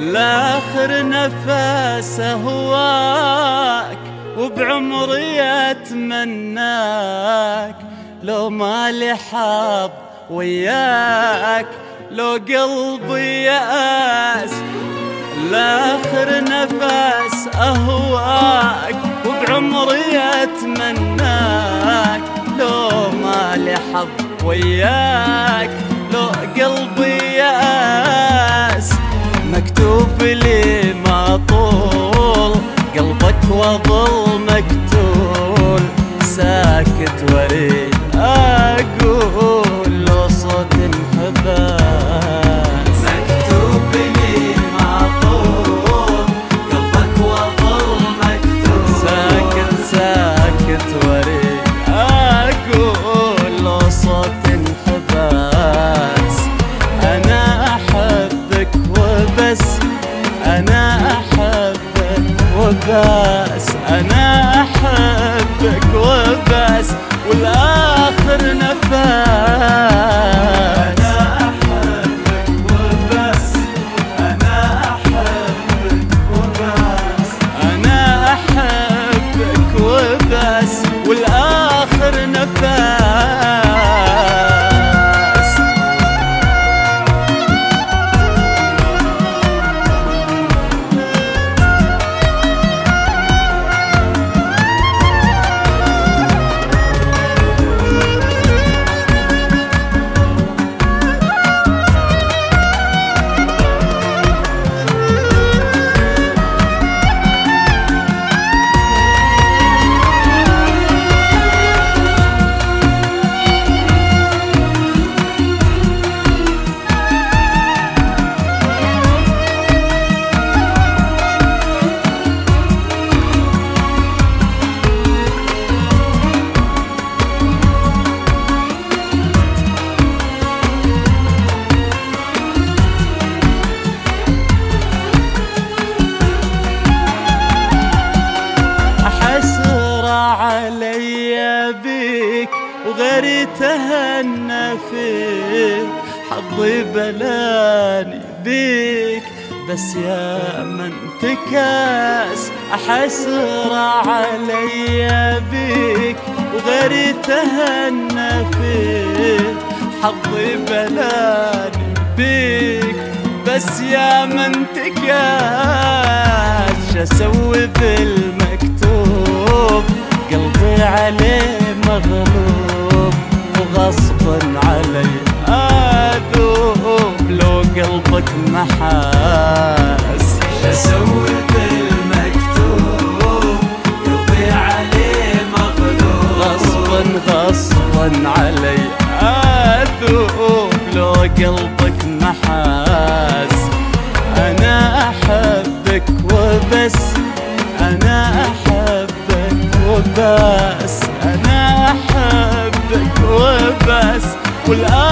لاخر نفس اهواك وبعمري اتمناك، لو ما لي حظ وياك لو قلبي يأس. لاخر نفس اهواك وبعمري اتمناك، لو ما لي حظ وياك لو قلبي يأس. مكتوب لي ما طول قلبك واظل مقتول، ساكت واريد اقول لو صوت انحبس. مكتوب لي ما طول قلبك واظل مقتول، ساكت ساكت واريد اقول لو صوت انحبس. انا احبك وبس، انا احبك وبس، انا احبك وبس والاخر نفس. أنا أحبك وبس، أنا أحبك وبس، انا احبك وبس والاخر نفس. علي بيك وغيري تهنى فيك، حظي بلاني بيك بس يا من تكاس. أحسر علي بيك وغيري تهنى فيك، حظي بلاني بيك بس يا من تكاس. شسوي بالمكتوب قلبي عليه مغلوب، وغصبا علي اذوب لو قلبك محاس. شسوي بالمكتوب قلبي عليه مغلوب، غصبا علي اذوب لو قلبك محاس. انا احبك وبس، انا احبك وبس، انا احبك وبس والآخر